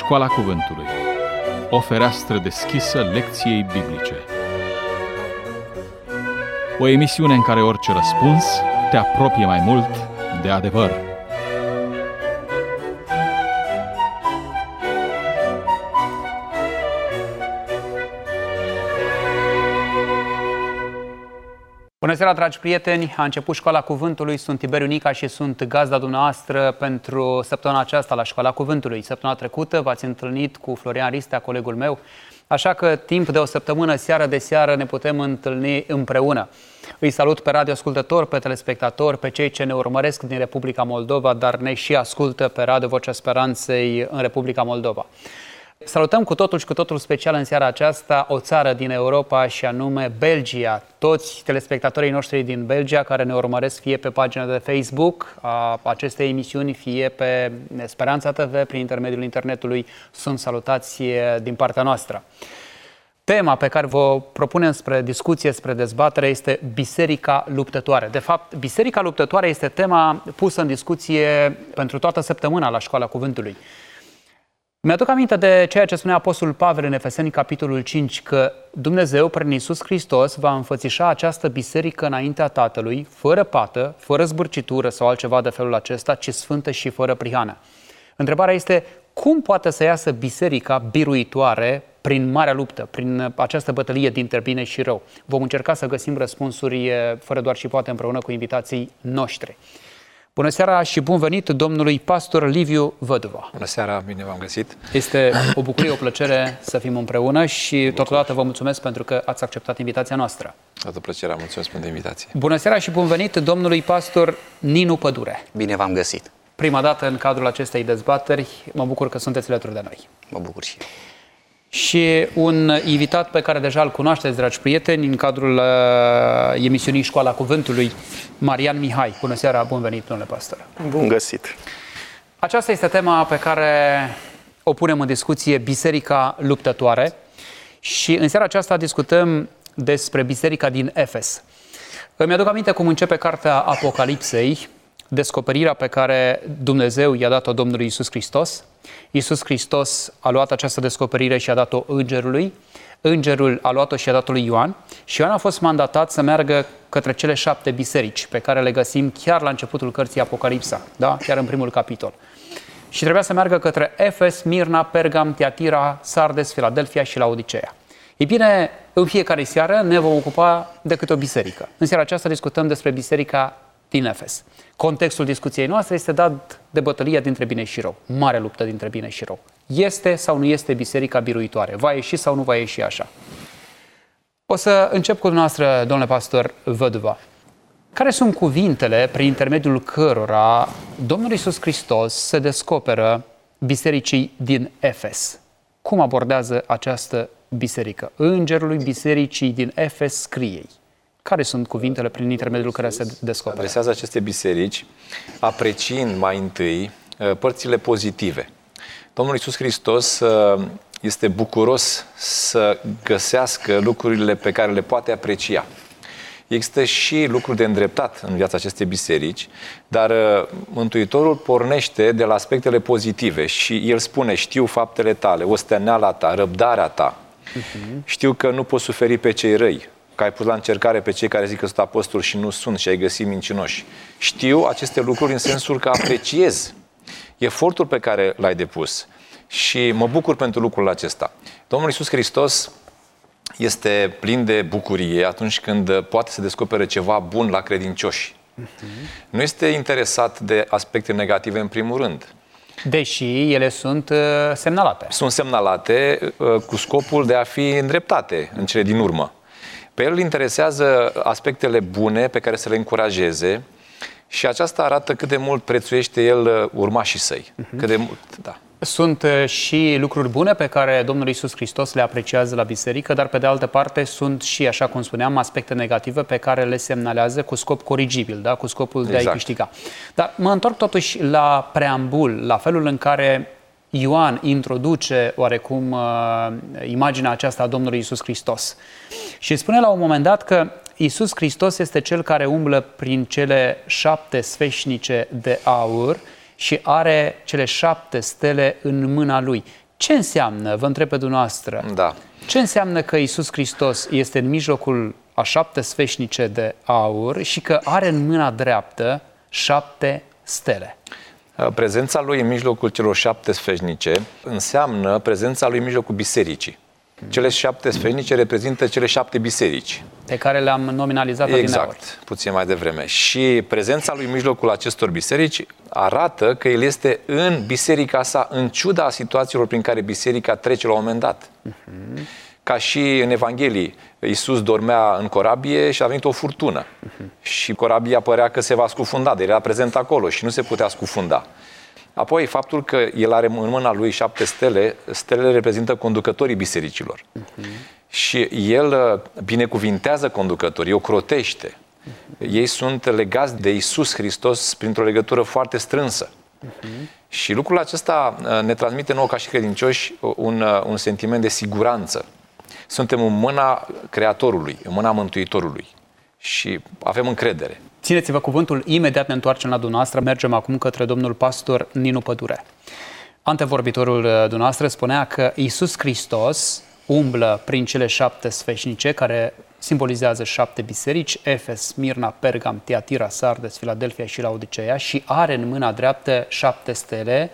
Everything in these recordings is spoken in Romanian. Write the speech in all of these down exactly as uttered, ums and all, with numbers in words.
Școala Cuvântului. O fereastră deschisă lecției biblice. O emisiune în care orice răspuns te apropie mai mult de adevăr. Bună seara, dragi prieteni! A început Școala Cuvântului, sunt Tiberiu Nica și sunt gazda dumneavoastră pentru săptămâna aceasta la Școala Cuvântului. Săptămâna trecută v-ați întâlnit cu Florian Ristea, colegul meu, așa că timp de o săptămână, seară de seară, ne putem întâlni împreună. Îi salut pe radioascultători, pe telespectatori, pe cei ce ne urmăresc din Republica Moldova, dar ne și ascultă pe Radio Vocea Speranței în Republica Moldova. Salutăm cu totul și cu totul special în seara aceasta o țară din Europa și anume Belgia. Toți telespectatorii noștri din Belgia care ne urmăresc fie pe pagina de Facebook a acestei emisiuni, fie pe Speranța T V prin intermediul internetului, sunt salutați din partea noastră. Tema pe care vă propunem spre discuție, spre dezbatere este Biserica Luptătoare. De fapt, Biserica Luptătoare este tema pusă în discuție pentru toată săptămâna la Școala Cuvântului. Mi-aduc aminte de ceea ce spunea Apostolul Pavel în Efeseni, capitolul cinci, că Dumnezeu, prin Iisus Hristos, va înfățișa această biserică înaintea Tatălui, fără pată, fără zbârcitură sau altceva de felul acesta, ci sfântă și fără prihană. Întrebarea este, cum poate să iasă biserica biruitoare prin marea luptă, prin această bătălie dintre bine și rău? Vom încerca să găsim răspunsuri fără doar și poate împreună cu invitații noștri. Bună seara și bun venit domnului pastor Liviu Văduva. Bună seara, bine v-am găsit. Este o bucurie, o plăcere să fim împreună și totodată vă mulțumesc pentru că ați acceptat invitația noastră. Toată plăcerea, mulțumesc pentru invitație. Bună seara și bun venit domnului pastor Ninu Pădure. Bine v-am găsit. Prima dată în cadrul acestei dezbateri, mă bucur că sunteți alături de noi. Mă bucur și eu. Și un invitat pe care deja îl cunoașteți, dragi prieteni, în cadrul uh, emisiunii Școala Cuvântului, Marian Mihai. Bună seara, bun venit, domnule pastor. Bun găsit. Aceasta este tema pe care o punem în discuție, Biserica Luptătoare. Și în seara aceasta discutăm despre biserica din Efes. Îmi aduc aminte cum începe cartea Apocalipsei, descoperirea pe care Dumnezeu i-a dat-o Domnului Iisus Hristos. Iisus Hristos a luat această descoperire și a dat-o îngerului. Îngerul a luat-o și a dat-o lui Ioan. Și Ioan a fost mandatat să meargă către cele șapte biserici pe care le găsim chiar la începutul cărții Apocalipsa, da? Chiar în primul capitol. Și trebuia să meargă către Efes, Mirna, Pergam, Tiatira, Sardes, Filadelfia și Laodiceea. Ei bine, în fiecare seară ne vom ocupa de câte o biserică. În seara aceasta discutăm despre biserica din Efes. Contextul discuției noastre este dat de bătălia dintre bine și rău. Mare luptă dintre bine și rău. Este sau nu este biserica biruitoare? Va ieși sau nu va ieși așa? O să încep cu dumneavoastră, domnule pastor Văduva. Care sunt cuvintele prin intermediul cărora Domnul Iisus Hristos se descoperă bisericii din Efes? Cum abordează această biserică? Îngerului bisericii din Efes scrie-i. Care sunt cuvintele prin intermediul care se descoperă? Adresează aceste biserici, apreciind mai întâi părțile pozitive. Domnul Iisus Hristos este bucuros să găsească lucrurile pe care le poate aprecia. Există și lucruri de îndreptat în viața acestei biserici, dar Mântuitorul pornește de la aspectele pozitive și El spune, știu faptele tale, osteneala ta, răbdarea ta, uh-huh. Știu că nu poți suferi pe cei răi, că ai pus la încercare pe cei care zic că sunt apostoli și nu sunt și ai găsit mincinoși. Știu aceste lucruri în sensul că apreciez efortul pe care l-ai depus și mă bucur pentru lucrul acesta. Domnul Iisus Hristos este plin de bucurie atunci când poate să descopere ceva bun la credincioși. Uh-huh. Nu este interesat de aspecte negative în primul rând. Deși ele sunt uh, semnalate. Sunt semnalate uh, cu scopul de a fi îndreptate în cele din urmă. Pe el îl interesează aspectele bune pe care să le încurajeze și aceasta arată cât de mult prețuiește el urmașii săi. Uh-huh. Cât de mult, da. Sunt și lucruri bune pe care Domnul Iisus Hristos le apreciază la biserică, dar pe de altă parte sunt și, așa cum spuneam, aspecte negative pe care le semnalează cu scop corigibil, da? Cu scopul de exact. A-i câștiga. Dar mă întorc totuși la preambul, la felul în care Ioan introduce oarecum uh, imaginea aceasta a Domnului Iisus Hristos. Și spune la un moment dat că Iisus Hristos este Cel care umblă prin cele șapte sfeșnice de aur și are cele șapte stele în mâna Lui. Ce înseamnă, vă întreb pe dumneavoastră, Da. ce înseamnă că Iisus Hristos este în mijlocul a șapte sfeșnice de aur și că are în mâna dreaptă șapte stele? Prezența lui în mijlocul celor șapte sfeșnice înseamnă prezența lui în mijlocul bisericii. Cele șapte sfeșnice reprezintă cele șapte biserici. Pe care le-am nominalizat Exact, adineauri. puțin mai devreme. Și prezența lui în mijlocul acestor biserici arată că el este în biserica sa, în ciuda situațiilor prin care biserica trece la un moment dat. Uh-huh. Ca și în Evanghelii, Iisus dormea în corabie și a venit o furtună. Uh-huh. Și corabia părea că se va scufunda, de era prezent acolo și nu se putea scufunda. Apoi, faptul că el are în mâna lui șapte stele, stelele reprezintă conducătorii bisericilor. Uh-huh. Și el binecuvintează conducătorii, o crotește. Uh-huh. Ei sunt legați de Iisus Hristos printr-o legătură foarte strânsă. Uh-huh. Și lucrul acesta ne transmite nouă ca și credincioși un, un sentiment de siguranță. Suntem în mâna Creatorului, în mâna Mântuitorului și avem încredere. Țineți-vă cuvântul, imediat ne întoarcem la dumneavoastră. Mergem acum către domnul pastor Ninu Pădure. Antevorbitorul dumneavoastră spunea că Iisus Hristos umblă prin cele șapte sfeșnice care simbolizează șapte biserici, Efes, Smirna, Pergam, Tiatira, Sardes, Filadelfia și Laodiceea, și are în mâna dreaptă șapte stele,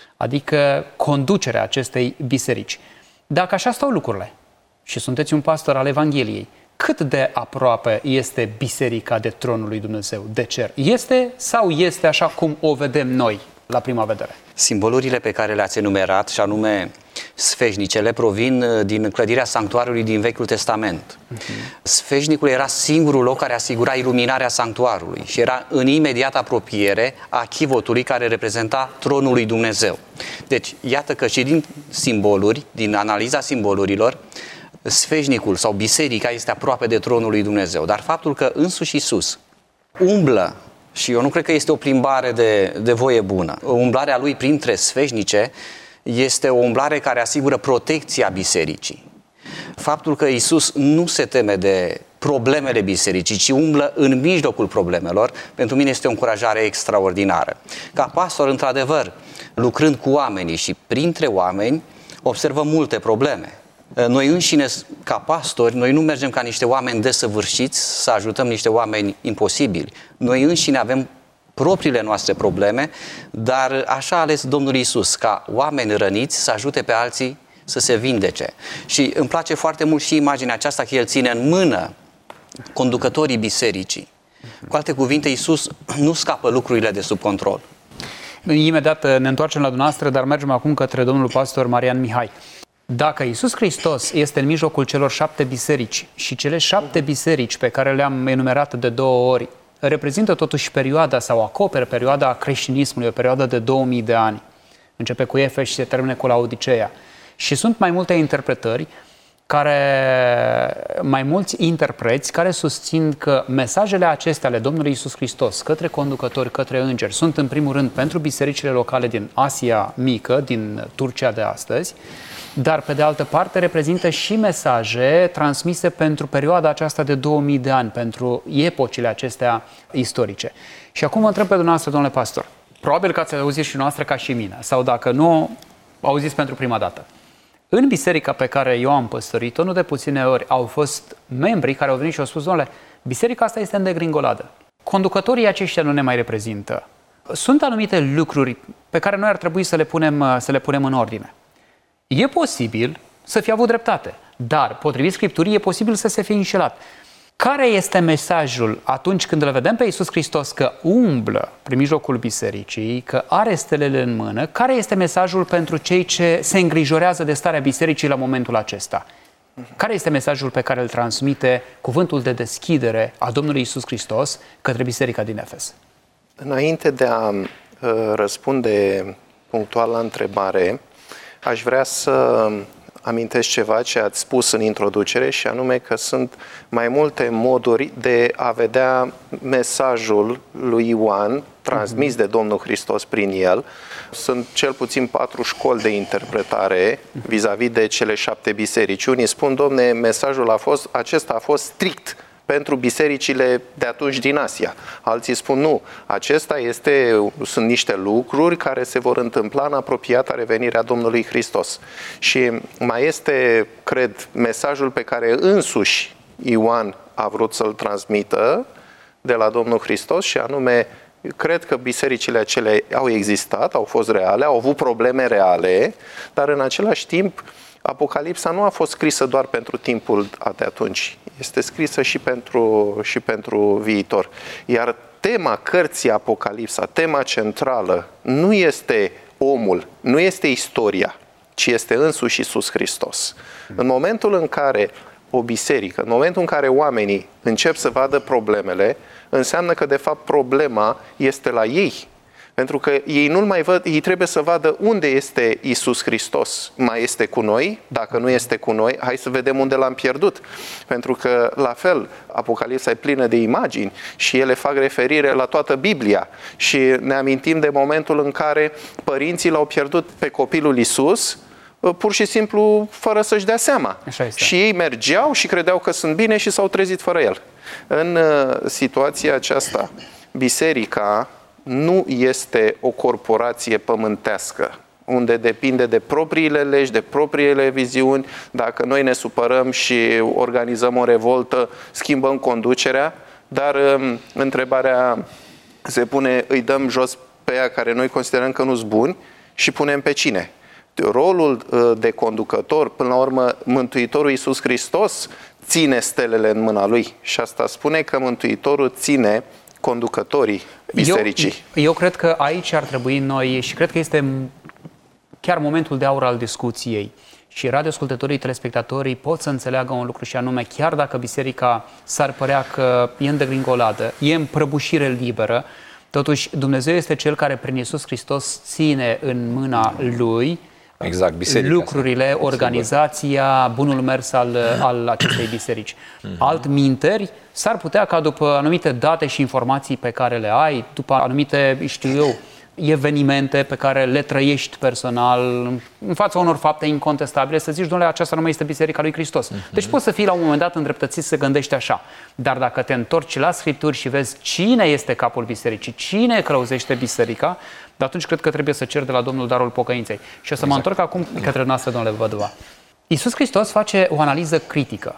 adică conducerea acestei biserici. Dacă așa stau lucrurile și sunteți un pastor al Evangheliei, cât de aproape este biserica de tronul lui Dumnezeu, de cer? Este sau este așa cum o vedem noi la prima vedere? Simbolurile pe care le-ați enumerat, și anume sfeșnicele, provin din clădirea sanctuarului din Vechiul Testament. Uh-huh. Sfeșnicul era singurul loc care asigura iluminarea sanctuarului și era în imediată apropiere a chivotului care reprezenta tronul lui Dumnezeu. Deci, iată că și din simboluri, din analiza simbolurilor, sfeșnicul sau biserica este aproape de tronul lui Dumnezeu. Dar faptul că însuși Iisus umblă, și eu nu cred că este o plimbare de, de voie bună, umblarea lui printre sfeșnice este o umblare care asigură protecția bisericii. Faptul că Iisus nu se teme de problemele bisericii, ci umblă în mijlocul problemelor, pentru mine este o încurajare extraordinară. Ca pastor, într-adevăr, lucrând cu oamenii și printre oameni, observăm multe probleme. Noi înșine, ca pastori, noi nu mergem ca niște oameni desăvârșiți să ajutăm niște oameni imposibili. Noi înșine avem propriile noastre probleme, dar așa a ales Domnul Iisus, ca oameni răniți să ajute pe alții să se vindece. Și îmi place foarte mult și imaginea aceasta că El ține în mână conducătorii bisericii. Cu alte cuvinte, Iisus nu scapă lucrurile de sub control. Imediat ne întoarcem la dumneavoastră, dar mergem acum către domnul pastor Marian Mihai. Dacă Iisus Hristos este în mijlocul celor șapte biserici și cele șapte biserici pe care le-am enumerat de două ori reprezintă totuși perioada sau acoperă perioada creștinismului, o perioadă de două mii de ani, începe cu Efes și se termine cu Laodiceea, și sunt mai multe interpretări, care, mai mulți interpreți care susțin că mesajele acestea ale Domnului Iisus Hristos către conducători, către îngeri, sunt în primul rând pentru bisericile locale din Asia Mică, din Turcia de astăzi, dar pe de altă parte reprezintă și mesaje transmise pentru perioada aceasta de două mii de ani, pentru epocile acestea istorice. Și acum vă întreb pe dumneavoastră, domnule pastor, probabil că ați auzit și noastră ca și mine, sau dacă nu, auziți pentru prima dată. În biserica pe care eu am păstorit-o, nu de puține ori au fost membri care au venit și au spus: domnule, biserica asta este în degringoladă. Conducătorii aceștia nu ne mai reprezintă. Sunt anumite lucruri pe care noi ar trebui să le punem, să le punem în ordine. E posibil să fie avut dreptate, dar, potrivit Scripturii, e posibil să se fie înșelat. Care este mesajul atunci când îl vedem pe Iisus Hristos că umblă prin mijlocul bisericii, că are stelele în mână? Care este mesajul pentru cei ce se îngrijorează de starea bisericii la momentul acesta? Care este mesajul pe care îl transmite cuvântul de deschidere a Domnului Iisus Hristos către biserica din Efes? Înainte de a uh, răspunde punctual la întrebare, aș vrea să amintesc ceva ce ați spus în introducere, și anume că sunt mai multe moduri de a vedea mesajul lui Ioan transmis de Domnul Hristos prin el. Sunt cel puțin patru școli de interpretare vis-a-vis de cele șapte biserici. Unii spun: domne, mesajul a fost, acesta a fost strict pentru bisericile de atunci din Asia. Alții spun nu, acesta este, sunt niște lucruri care se vor întâmpla în apropiata revenire a Domnului Hristos. Și mai este, cred, mesajul pe care însuși Ioan a vrut să-l transmită de la Domnul Hristos și anume, cred că bisericile acelea au existat, au fost reale, au avut probleme reale, dar în același timp Apocalipsa nu a fost scrisă doar pentru timpul de atunci, este scrisă și pentru, și pentru viitor. Iar tema cărții Apocalipsa, tema centrală, nu este omul, nu este istoria, ci este însuși Iisus Hristos. În momentul în care o biserică, în momentul în care oamenii încep să vadă problemele, înseamnă că de fapt problema este la ei. Pentru că ei nu-l mai văd, ei trebuie să vadă unde este Iisus Hristos. Mai este cu noi? Dacă nu este cu noi, hai să vedem unde l-am pierdut. Pentru că, la fel, Apocalipsa e plină de imagini și ele fac referire la toată Biblia. Și ne amintim de momentul în care părinții l-au pierdut pe copilul Iisus, pur și simplu fără să-și dea seama. Și ei mergeau și credeau că sunt bine și s-au trezit fără el. În situația aceasta, biserica nu este o corporație pământească, unde depinde de propriile legi, de propriile viziuni. Dacă noi ne supărăm și organizăm o revoltă, schimbăm conducerea, dar întrebarea se pune, îi dăm jos pe aia care noi considerăm că nu-s buni și punem pe cine? Rolul de conducător, până la urmă, Mântuitorul Iisus Hristos ține stelele în mâna Lui și asta spune că Mântuitorul ține conducătorii bisericii. Eu, eu cred că aici ar trebui noi, și cred că este chiar momentul de aur al discuției, și radioascultătorii, telespectatorii pot să înțeleagă un lucru și anume, chiar dacă biserica s-ar părea că e în degringoladă, e în prăbușire liberă, totuși Dumnezeu este Cel care prin Iisus Hristos ține în mâna Lui exact, biserica lucrurile, asta. organizația, bunul mers al, al acestei biserici. Mm-hmm. Altminteri, s-ar putea ca după anumite date și informații pe care le ai, după anumite, știu eu, evenimente pe care le trăiești personal, în fața unor fapte incontestabile, să zici, domnule, aceasta nu mai este Biserica lui Hristos. Mm-hmm. Deci poți să fii la un moment dat îndreptățit să gândești așa. Dar dacă te întorci la Scripturi și vezi cine este capul bisericii, cine călăuzește biserica, de atunci cred că trebuie să cer de la Domnul darul pocăinței. Și o să exact. mă întorc acum către noastră, domnule Văduva. Iisus Hristos face o analiză critică.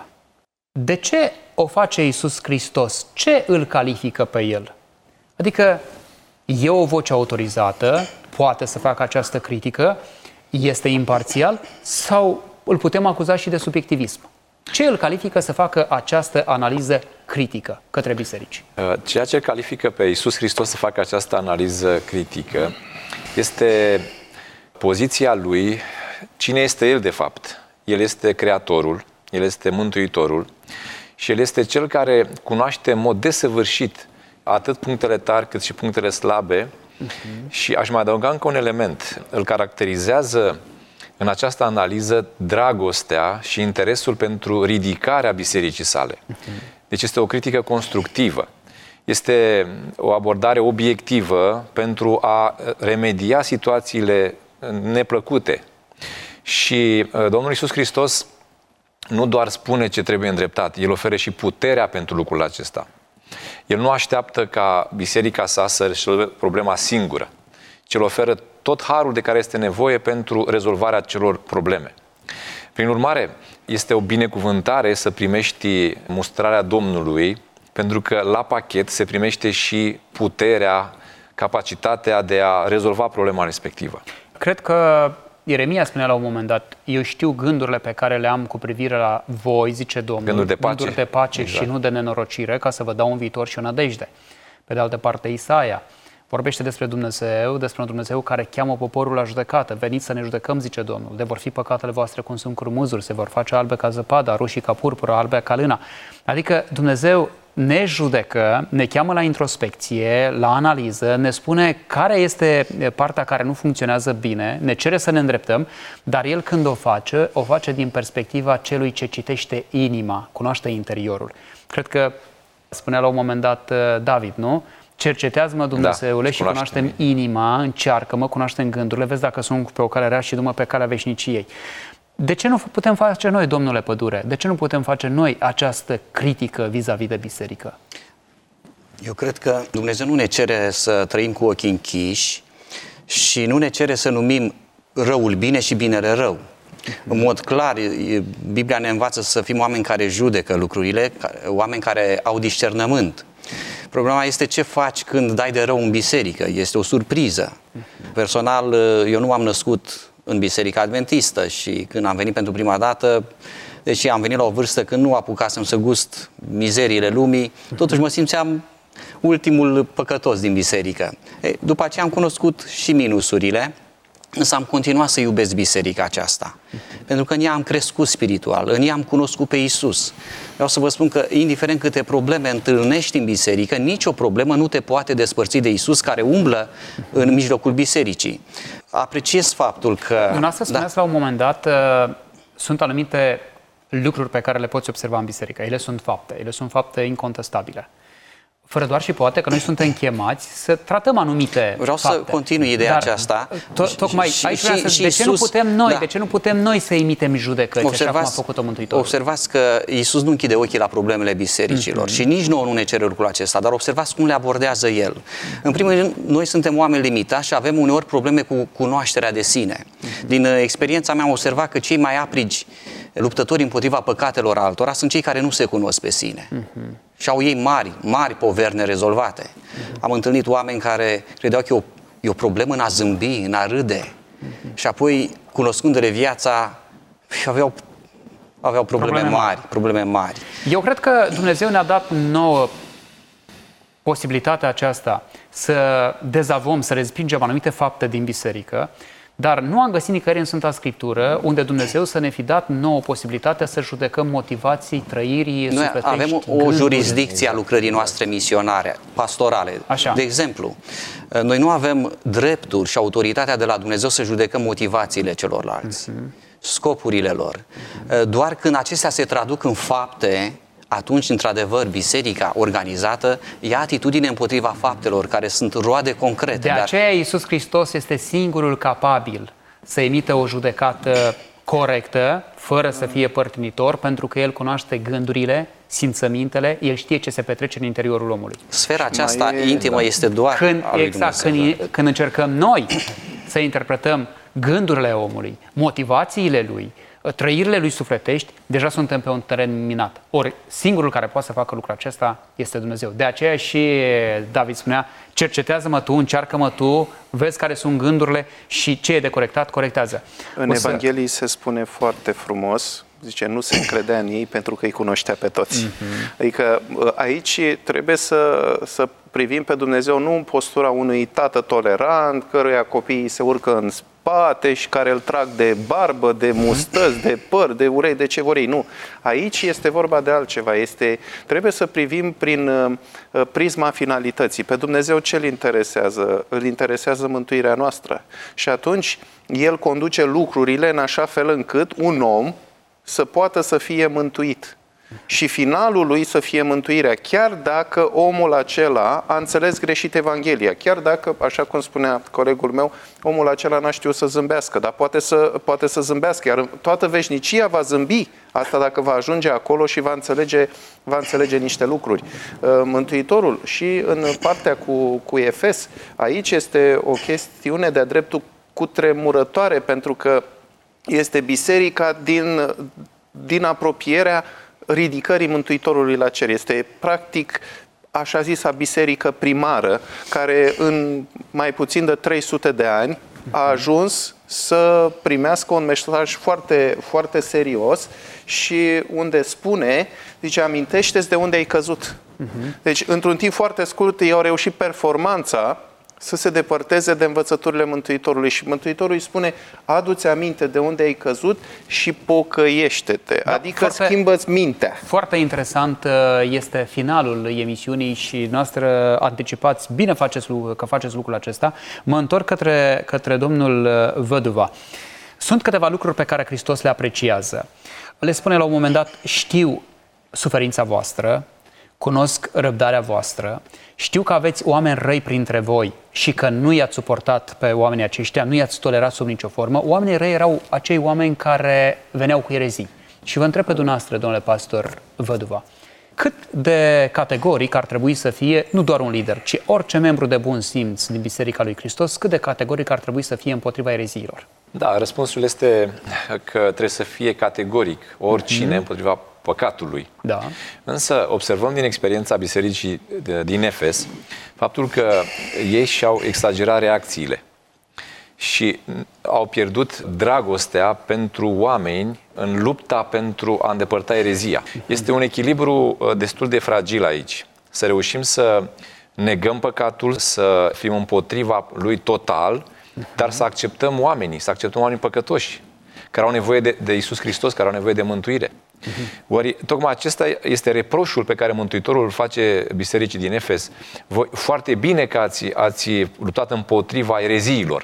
De ce o face Iisus Hristos? Ce îl califică pe El? Adică e o voce autorizată, poate să facă această critică, este imparțial sau îl putem acuza și de subiectivism? Ce îl califică să facă această analiză critică către biserici? Ceea ce califică pe Iisus Hristos să facă această analiză critică este poziția Lui, cine este El de fapt. El este Creatorul, El este Mântuitorul și El este Cel care cunoaște în mod desăvârșit atât punctele tari cât și punctele slabe. Uh-huh. Și aș mai adăuga încă un element. Îl caracterizează în această analiză dragostea și interesul pentru ridicarea bisericii sale. Uh-huh. Deci este o critică constructivă. Este o abordare obiectivă pentru a remedia situațiile neplăcute. Și Domnul Iisus Hristos nu doar spune ce trebuie îndreptat, El oferă și puterea pentru lucrul acesta. El nu așteaptă ca biserica sa să rezolve problema singură, ci El oferă tot harul de care este nevoie pentru rezolvarea celor probleme. Prin urmare, este o binecuvântare să primești mustrarea Domnului, pentru că la pachet se primește și puterea, capacitatea de a rezolva problema respectivă. Cred că Ieremia spunea la un moment dat, eu știu gândurile pe care le am cu privire la voi, zice Domnul, gânduri de pace, gânduri de pace exact. Și nu de nenorocire, ca să vă dau un viitor și o nădejde. Pe de altă parte, Isaia vorbește despre Dumnezeu, despre un Dumnezeu care cheamă poporul la judecată. Veniți să ne judecăm, zice Domnul, de vor fi păcatele voastre cum sunt curmuzuri, se vor face albe ca zăpada, roșii ca purpura, albe ca lână. Adică Dumnezeu ne judecă, ne cheamă la introspecție, la analiză, ne spune care este partea care nu funcționează bine, ne cere să ne îndreptăm, dar El când o face, o face din perspectiva celui ce citește inima, cunoaște interiorul. Cred că spunea la un moment dat David, nu? Cercetează-mă, Dumnezeule, da, și cunoaște-mi inima, încearcă-mă, cunoaște-mi gândurile, vezi dacă sunt pe o cale rea și du-mă pe calea veșniciei. De ce nu putem face noi, domnule Pădure? De ce nu putem face noi această critică vis-a-vis de biserică? Eu cred că Dumnezeu nu ne cere să trăim cu ochii închiși și nu ne cere să numim răul bine și binele rău. În mod clar, Biblia ne învață să fim oameni care judecă lucrurile, oameni care au discernământ. Problema este ce faci când dai de rău în biserică. Este o surpriză. Personal, eu nu m-am născut în Biserica Adventistă și când am venit pentru prima dată, deși am venit la o vârstă când nu apucasem să gust mizeriile lumii, totuși mă simțeam ultimul păcătos din biserică. E, după aceea am cunoscut și minusurile, însă am continuat să iubesc biserica aceasta. Pentru că în ea am crescut spiritual, în ea am cunoscut pe Iisus. Vreau să vă spun că, indiferent câte probleme întâlnești în biserică, nicio problemă nu te poate despărți de Iisus care umblă în mijlocul bisericii. Apreciez faptul că... Dumneavoastră spuneați da. la un moment dat, uh, sunt anumite lucruri pe care le poți observa în biserică. Ele sunt fapte, ele sunt fapte incontestabile. Fără doar și poate că noi suntem chemați să tratăm anumite Vreau fapte. să continui ideea Dar, aceasta. To- tocmai și, aici și, vreau să, și de ce Iisus, nu putem noi, da. de ce nu putem noi să emitem judecăți, așa cum a făcut-o Mântuitorul? Observați că Iisus nu închide ochii la problemele bisericilor mm-hmm. și nici nouă nu ne cere lucrul acesta, dar observați cum le abordează El. În primul rând, noi suntem oameni limitați și avem uneori probleme cu cunoașterea de sine. Mm-hmm. Din experiența mea am observat că cei mai aprigi luptători împotriva păcatelor altora sunt cei care nu se cunosc pe sine. Mm-hmm. Și au ei mari, mari poveri nerezolvate. Mm-hmm. Am întâlnit oameni care credeau că e o, e o problemă în a zâmbi, în a râde. Mm-hmm. Și apoi, cunoscându-le viața, aveau, aveau probleme, probleme mari, probleme mari. Eu cred că Dumnezeu ne-a dat nouă posibilitatea aceasta să dezavăm, să respingem anumite fapte din biserică, dar nu am găsit nicăieri în Sfânta Scriptură unde Dumnezeu să ne fi dat nouă posibilitatea să judecăm motivații, trăirii Noi sufletești, avem o gânduri. jurisdicție a lucrării noastre misionare, pastorale. Așa. De exemplu, noi nu avem drepturi și autoritatea de la Dumnezeu să judecăm motivațiile celorlalți, uh-huh. scopurile lor. Doar când acestea se traduc în fapte, atunci, într-adevăr, biserica organizată ia atitudine împotriva faptelor care sunt roade concrete. De aceea dar... Iisus Hristos este singurul capabil să emită o judecată corectă, fără să fie părtinitor, pentru că El cunoaște gândurile, simțămintele, El știe ce se petrece în interiorul omului. Sfera aceasta e, intimă da. este doar când, a lui exact, Dumnezeu. când, când încercăm noi să interpretăm gândurile omului, motivațiile lui, trăirile lui sufletești, deja suntem pe un teren minat. Ori singurul care poate să facă lucrul acesta este Dumnezeu. De aceea și David spunea, cercetează-mă tu, încearcă-mă tu, vezi care sunt gândurile și ce e de corectat, corectează. În o să... Evanghelii se spune foarte frumos, zice, nu se încredea în ei pentru că îi cunoștea pe toți. Mm-hmm. Adică aici trebuie să, să privim pe Dumnezeu nu în postura unui tată tolerant, căruia copiii se urcă în spate și care îl trag de barbă, de mustăți, de păr, de urei, de ce vor ei. Nu. Aici este vorba de altceva. Este, trebuie să privim prin uh, prisma finalității. Pe Dumnezeu ce îl interesează? Îl interesează mântuirea noastră. Și atunci El conduce lucrurile în așa fel încât un om să poată să fie mântuit. Și finalul lui să fie mântuirea, chiar dacă omul acela a înțeles greșit Evanghelia, chiar dacă, așa cum spunea colegul meu, omul acela n-a știut să zâmbească, dar poate să, poate să zâmbească, iar toată veșnicia va zâmbi, asta dacă va ajunge acolo și va înțelege, va înțelege niște lucruri. Mântuitorul și în partea cu, cu Efes, aici este o chestiune de-a dreptul cutremurătoare, pentru că este biserica din, din apropierea ridicării Mântuitorului la cer. Este practic așa zisa biserică primară, care în mai puțin de trei sute de ani a ajuns să primească un mesaj foarte, foarte serios și unde spune, zice, amintește-ți de unde ai căzut. Deci, într-un timp foarte scurt, ei au reușit performanța să se depărteze de învățăturile Mântuitorului. Și Mântuitorul îi spune, adu-ți aminte de unde ai căzut și pocăiește-te. Da, adică foarte, schimbă-ți mintea. Foarte interesant este finalul emisiunii și noastră anticipați, bine faceți, că faceți lucrul acesta. Mă întorc către, către domnul Văduva. Sunt câteva lucruri pe care Hristos le apreciază. Le spune la un moment dat, știu suferința voastră, cunosc răbdarea voastră, știu că aveți oameni răi printre voi și că nu i-ați suportat pe oamenii aceștia, nu i-ați tolerat sub nicio formă. Oamenii răi erau acei oameni care veneau cu erezii. Și vă întreb pe dumneavoastră, domnule pastor Văduva, cât de categoric ar trebui să fie, nu doar un lider, ci orice membru de bun simț din Biserica lui Hristos, cât de categoric ar trebui să fie împotriva ereziilor? Da, răspunsul este că trebuie să fie categoric oricine mm-hmm. împotriva păcatului. Da. Însă observăm din experiența bisericii din Efes faptul că ei și-au exagerat reacțiile și au pierdut dragostea pentru oameni în lupta pentru a îndepărta erezia. Este un echilibru destul de fragil aici. Să reușim să negăm păcatul, să fim împotriva lui total, dar să acceptăm oamenii, să acceptăm oamenii păcătoși, care au nevoie de, de Iisus Hristos, care au nevoie de mântuire. Ori, tocmai acesta este reproșul pe care Mântuitorul îl face bisericii din Efes. Voi, foarte bine că ați, ați luptat împotriva ereziilor,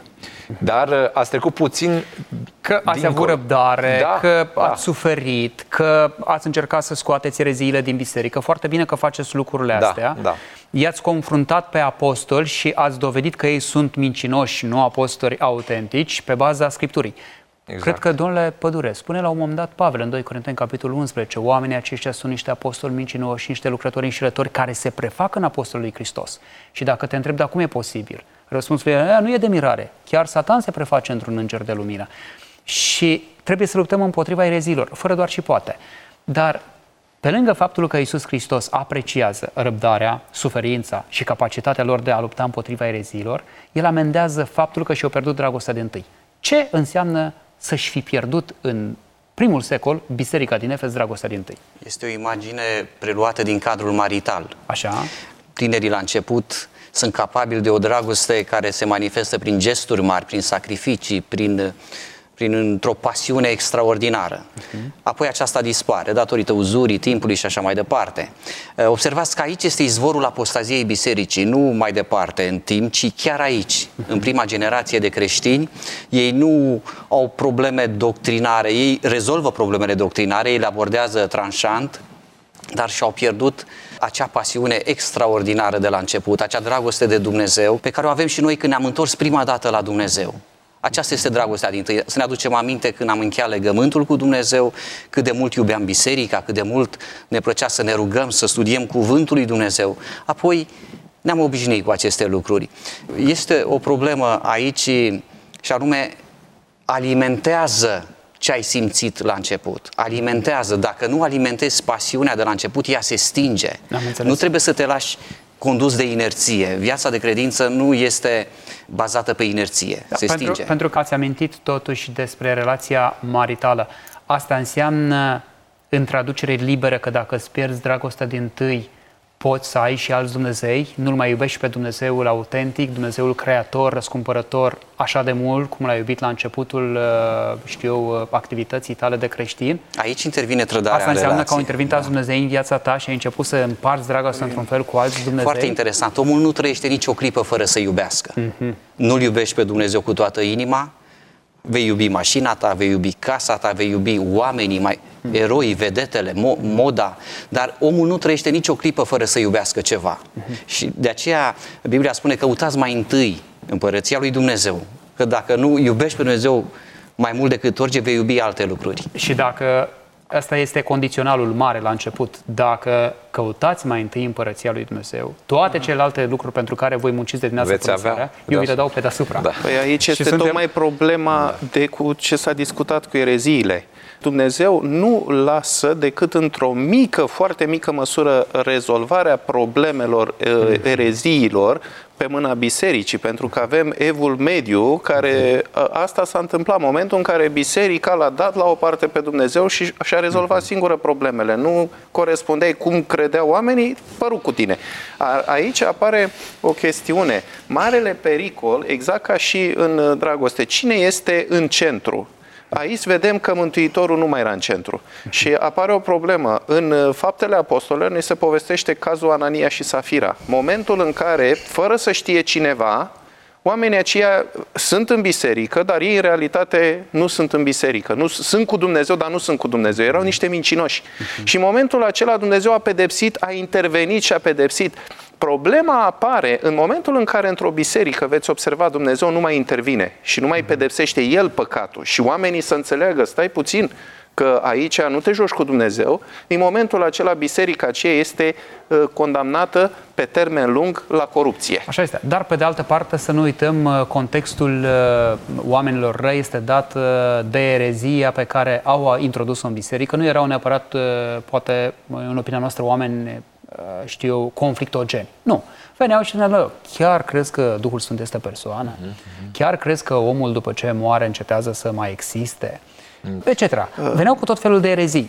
dar ați trecut puțin că ați dincolo. avut răbdare, da, că da. ați suferit, că ați încercat să scoateți ereziile din biserică. Foarte bine că faceți lucrurile astea. Da, da. I-ați confruntat pe apostoli și ați dovedit că ei sunt mincinoși, nu apostoli autentici, pe baza Scripturii. Exact. Cred că, domnule Pădure, spune la un moment dat Pavel în doi Corinteni, capitolul unsprezece, oamenii aceștia sunt niște apostoli mincinoși, niște lucrători înșelători care se prefac în apostolul lui Hristos. Și dacă te întreb, dar cum e posibil? Răspunsul e, nu e de mirare. Chiar Satan se preface într-un înger de lumină. Și trebuie să luptăm împotriva erezilor, fără doar și poate. Dar, pe lângă faptul că Iisus Hristos apreciază răbdarea, suferința și capacitatea lor de a lupta împotriva erezilor, El amendează faptul că și-au pierdut dragostea de întâi. Ce înseamnă să-și fi pierdut în primul secol biserica din Efes dragostea din întâi? Este o imagine preluată din cadrul marital. Așa. Tinerii la început sunt capabili de o dragoste care se manifestă prin gesturi mari, prin sacrificii, prin, prin într-o pasiune extraordinară. Uh-huh. Apoi aceasta dispare datorită uzurii, timpului și așa mai departe. Observați că aici este izvorul apostaziei bisericii, nu mai departe în timp, ci chiar aici, uh-huh. în prima generație de creștini. Ei nu au probleme doctrinare, ei rezolvă problemele doctrinare, ei le abordează tranșant, dar și-au pierdut acea pasiune extraordinară de la început, acea dragoste de Dumnezeu, pe care o avem și noi când ne-am întors prima dată la Dumnezeu. Aceasta este dragostea din tâi. Să ne aducem aminte când am încheiat legământul cu Dumnezeu, cât de mult iubeam biserica, cât de mult ne plăcea să ne rugăm, să studiem cuvântul lui Dumnezeu. Apoi ne-am obișnuit cu aceste lucruri. Este o problemă aici și anume alimentează ce ai simțit la început. Alimentează. Dacă nu alimentezi pasiunea de la început, ea se stinge. Nu trebuie să te lași condus de inerție. Viața de credință nu este bazată pe inerție. Da, se pentru, stinge. Pentru că ați amintit totuși despre relația maritală. Asta înseamnă, în traducere liberă, că dacă îți pierzi dragostea din tâi, poți să ai și alți Dumnezei, nu-L mai iubești pe Dumnezeul autentic, Dumnezeul creator, răscumpărător, așa de mult cum l-ai iubit la începutul, știu eu, activității tale de creștin. Aici intervine trădarea Asta înseamnă relației. că au intervenit alți Dumnezei în viața ta și ai început să împarți dragostea într-un fel cu alți Dumnezei. Foarte interesant. Omul nu trăiește nicio clipă fără să iubească. Mm-hmm. Nu-L iubești pe Dumnezeu cu toată inima, vei iubi mașina ta, vei iubi casa ta, vei iubi oamenii, mai, eroii, vedetele, mo- moda, dar omul nu trăiește nicio clipă fără să iubească ceva. Uh-huh. Și de aceea Biblia spune: căutați mai întâi împărăția lui Dumnezeu, că dacă nu iubești pe Dumnezeu mai mult decât orice, vei iubi alte lucruri. Și dacă asta este condiționalul mare la început, dacă căutați mai întâi împărăția lui Dumnezeu, toate celelalte lucruri pentru care voi munciți de dimineață până seara, eu vi le dau pe deasupra. Da. Păi aici este suntem... tocmai problema de cu ce s-a discutat cu ereziile. Dumnezeu nu lasă decât într-o mică, foarte mică măsură rezolvarea problemelor uh, ereziilor pe mâna bisericii, pentru că avem evul mediu, care uh, asta s-a întâmplat, momentul în care biserica l-a dat la o parte pe Dumnezeu și și-a rezolvat singură problemele. Nu corespundeai cum credeau oamenii, păru cu tine. A, aici apare o chestiune. Marele pericol, exact ca și în dragoste, cine este în centru? Aici vedem că Mântuitorul nu mai era în centru. Și apare o problemă. În Faptele Apostolilor ne se povestește cazul Anania și Safira. Momentul în care, fără să știe cineva, Oamenii aceia sunt în biserică, dar ei în realitate nu sunt în biserică. Nu, sunt cu Dumnezeu, dar nu sunt cu Dumnezeu. Erau niște mincinoși. Uh-huh. Și în momentul acela Dumnezeu a pedepsit, a intervenit și a pedepsit. Problema apare în momentul în care într-o biserică, veți observa, Dumnezeu nu mai intervine și nu mai pedepsește El păcatul și oamenii să înțeleagă, stai puțin, că aici nu te joci cu Dumnezeu, în momentul acela biserica aceea este uh, condamnată pe termen lung la corupție. Așa este. Dar pe de altă parte să nu uităm uh, contextul uh, oamenilor răi este dat uh, de erezia pe care au introdus-o în biserică. Nu erau neapărat, uh, poate, în opinia noastră, oameni, uh, știu, conflictogeni. Nu. Veneau și spuneau, chiar crezi că Duhul Sfânt este persoană? Uh-huh. Chiar crezi că omul după ce moare încetează să mai existe? et cetera. Veneau cu tot felul de erezii.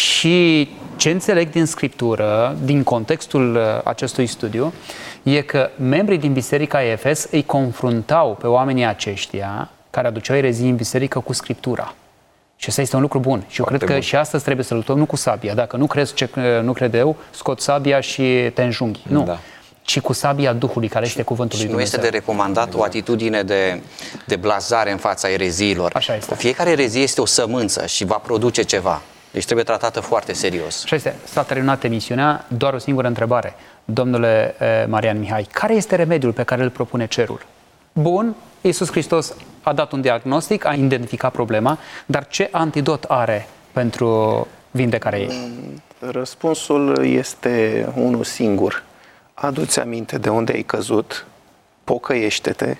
Și ce înțeleg din Scriptură, din contextul acestui studiu, e că membrii din Biserica Efes îi confruntau pe oamenii aceștia care aduceau erezii în biserică cu Scriptura. Și ăsta este un lucru bun. Și eu Foarte cred că bun. Și astăzi trebuie să luptăm nu cu sabia. Dacă nu crezi ce nu cred eu, scot sabia și te înjunghi. Nu. Da. Ci cu sabia Duhului, care este cuvântul lui Dumnezeu. Și nu este de recomandat exact. o atitudine de, de blazare în fața ereziilor. Așa este. Fiecare erezie este o sămânță și va produce ceva. Deci trebuie tratată foarte serios. Așa este. S-a terminat emisiunea. Doar o singură întrebare. Domnule eh, Marian Mihai, care este remediul pe care îl propune cerul? Bun, Iisus Hristos a dat un diagnostic, a identificat problema, dar ce antidot are pentru vindecarea ei? Răspunsul este unul singur. Adu-ți aminte de unde ai căzut, pocăiește-te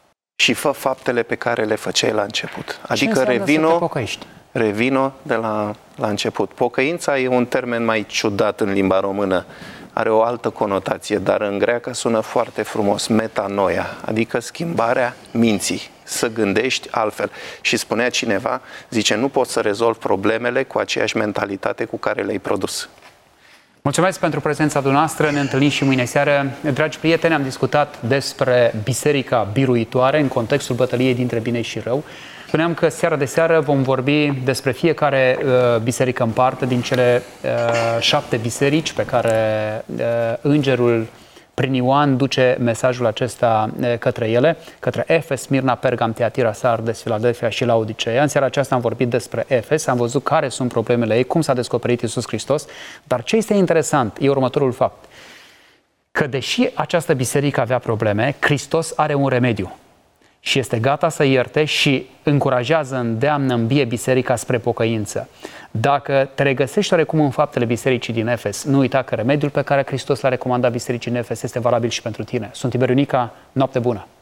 și fă faptele pe care le făceai la început. Adică revino, revino de la, la început. Pocăința e un termen mai ciudat în limba română. Are o altă conotație, dar în greacă sună foarte frumos, metanoia, adică schimbarea minții, să gândești altfel. Și spunea cineva, zice, nu poți să rezolvi problemele cu aceeași mentalitate cu care le-ai produs. Mulțumesc pentru prezența dumneavoastră, ne întâlnim și mâine seară. Dragi prieteni, am discutat despre Biserica Biruitoare în contextul bătăliei dintre bine și rău. Spuneam că seara de seară vom vorbi despre fiecare uh, biserică în parte din cele uh, șapte biserici pe care uh, Îngerul prin Ioan duce mesajul acesta uh, către ele, către Efes, Smirna, Pergam, Tiatira, Sardes, Filadelfia și Laodiceea. În seara aceasta am vorbit despre Efes, am văzut care sunt problemele ei, cum s-a descoperit Iisus Hristos, dar ce este interesant e următorul fapt, că deși această biserică avea probleme, Hristos are un remediu. Și este gata să ierte și încurajează, îndeamnă, îmbie biserica spre pocăință. Dacă te regăsești oarecum în faptele bisericii din Efes, nu uita că remediul pe care Hristos l-a recomandat bisericii din Efes este valabil și pentru tine. Sunt Tiberiu Nica, noapte bună!